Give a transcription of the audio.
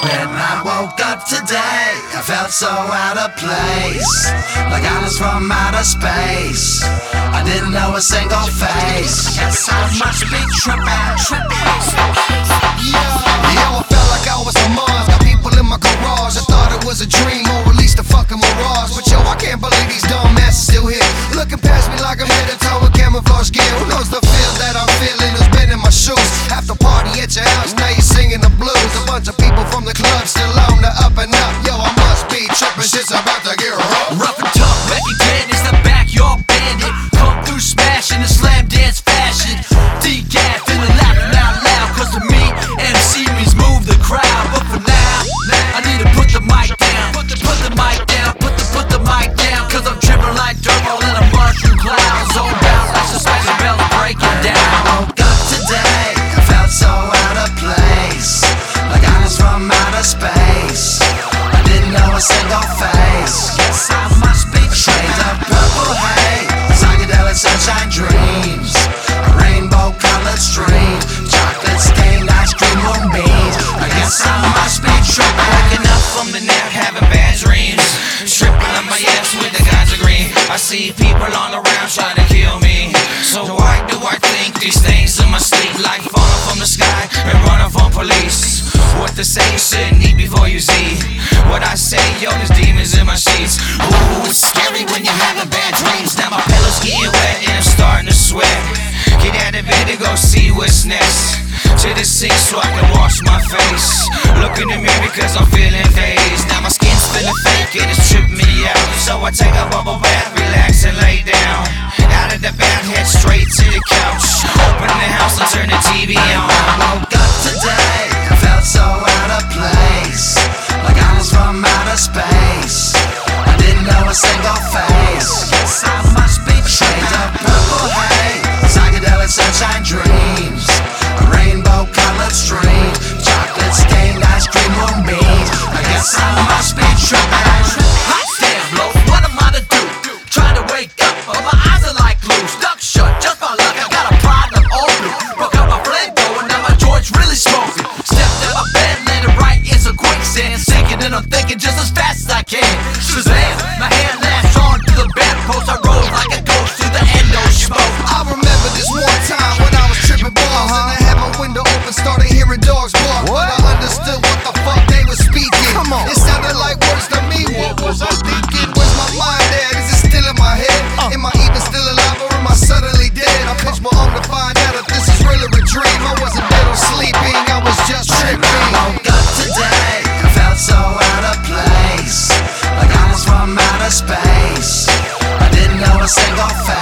When I woke up today, I felt so out of place, like I was from outer space. I didn't know a single face. Guess I must be trippin'. Yo, I felt like I was on Mars. Got people in my garage. I thought it was a dream, or at least a fucking mirage. But yo, I can't believe these dumb asses still here, looking past me like I'm head to toe with camouflage gear. Who knows the feel that I'm feeling? Who's been in my shoes? After party at your house, now you're singing the blues. A bunch of people from the club still on the up and up. Yo, I must be trippin'. Shit's about to get rough. Rough and tough, Becky Dan is the backyard bandit. Come through smashing the slam dance fashion. D-Gad feeling laughing out loud, cause to me, MC means move the crowd. But for now, I need to put the mic down. Put the mic down, put the mic down. Cause I'm tripping like Turbo in a mushroom cloud. So bound like suspension bells breaking down. I woke up today, I felt so out of place, like I was from outer space. I didn't know a single face. Guess I must be shades of purple haze, psychedelic sunshine dreams, a rainbow colored stream, chocolate stained ice cream moonbeams. I guess I must be tripping. Waking up from the nap, having bad dreams, tripping on my ass with the guns green. I see people all around trying to kill me. So why do I think these things in my sleep, like falling from the sky and running from police? What to say you shouldn't eat before you see. What I say, yo, there's demons in my sheets. Ooh, it's scary when you're having bad dreams. Now my pillow's getting wet and I'm starting to sweat. Get out of bed to go see what's next. To the sink so I can wash my face. Look in the mirror cause I'm feeling dazed. Now my skin's feeling fake and it's tripping me out. So I take a bubble bath, relax and lay down. Out of the bath, head straight to the couch. Open the house and turn the TV on. I woke up today, I felt so out of place, like I was from outer space. I didn't know a single face. Guess I must be shades of purple haze, psychedelic sunshine dreams, a rainbow colored stream, chocolate stained ice cream moonbeams. I guess I must be trippin'. Hot damn, blow, what am I to do? Trying to wake up, but my eyes are like glue. Stuck shut, just my luck, I got a problem all blue. Broke out my flame going, now my joint's really smoking. Stepped in my bed, landed right in some quicksand. Sinking and I'm thinking just as fast as I can. Shazam, my hand latched on to the bedpost. I rose like a ghost to the endo smoke. I remember this one time when I was tripping balls, and I had my window open, started hearing dogs bark. But I understood what the fuck they were speaking. It sounded like words to me. What was I thinking? Where's my mind at? Is it still in my head? Am I even still alive or am I suddenly dead? I pinched my arm to find out if this is really a dream. I wasn't dead or sleeping, I was just tripping. I woke up today, I felt so out of place, like I was from outer space. I didn't know a single face.